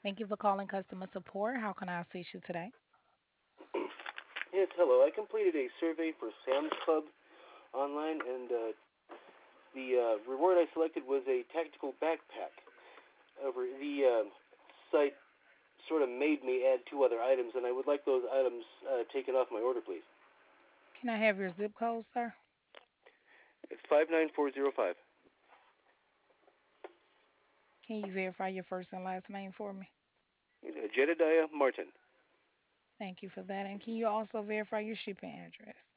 Thank you for calling customer support. How can I assist you today? Yes, hello. I completed a survey for Sam's Club online, and the reward I selected was a tactical backpack. However, the site sort of made me add two other items, and I would like those items taken off my order, please. Can I have your zip code, sir? It's 59405. Can you verify your first and last name for me? Jedediah Martin. Thank you for that. And can you also verify your shipping address?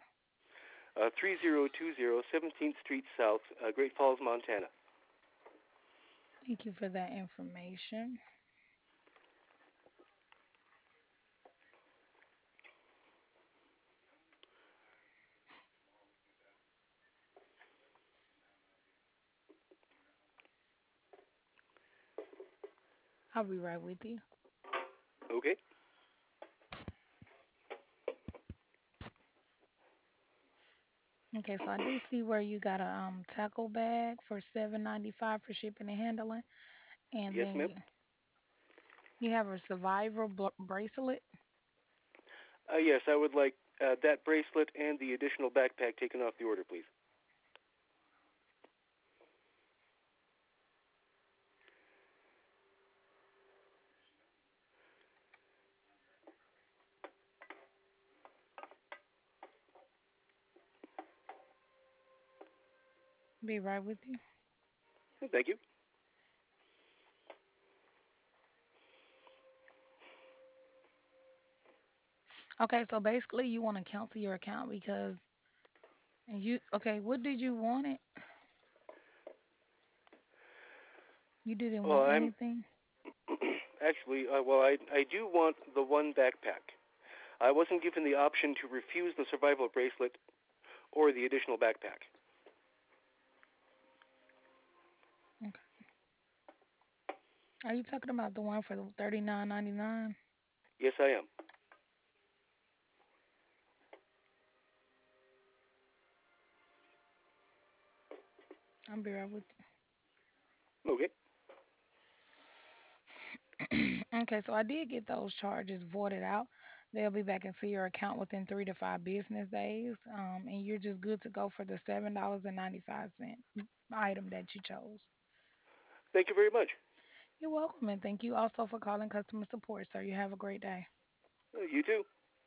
3020 17th Street South, Great Falls, Montana. Thank you for that information. I'll be right with you. Okay. Okay, so I do see where you got a tackle bag for $7.95 for shipping and handling, and Yes, then ma'am. you have a survivor bracelet. Yes, I would like that bracelet and the additional backpack taken off the order, please. Be right with you. Thank you. Okay, so basically you want to cancel your account because you okay, what did you want it? You didn't Well, want I'm anything? actually, I do want the one backpack. I wasn't given the option to refuse the survival bracelet or the additional backpack. Okay. Are you talking about the one for the 39.99? Yes, I am. I'll be right with Okay. you. Okay, so I did get those charges voided out. They'll be back into your account within 3 to 5 business days. And you're just good to go for the $7.95 item that you chose. Thank you very much. You're welcome, and thank you also for calling customer support, sir. You have a great day. You too.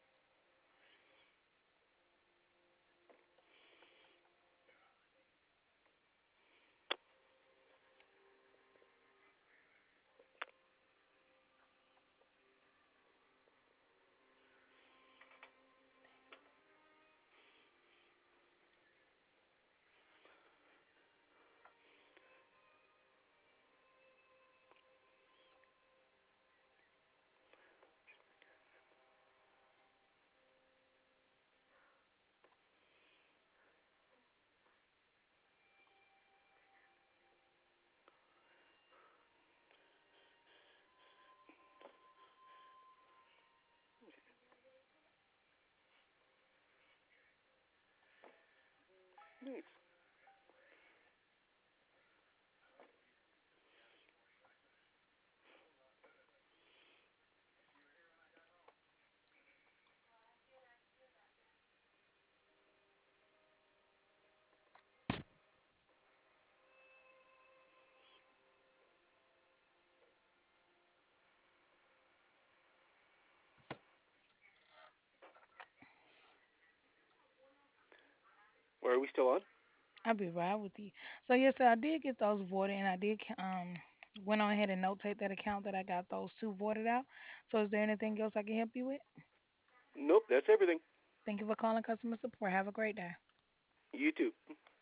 Nice. Are we still on? I'll be right with you. So yes, sir, I did get those voided, and I did went on ahead and notate that account that I got those two voided out. So is there anything else I can help you with? Nope, that's everything. Thank you for calling customer support. Have a great day. You too.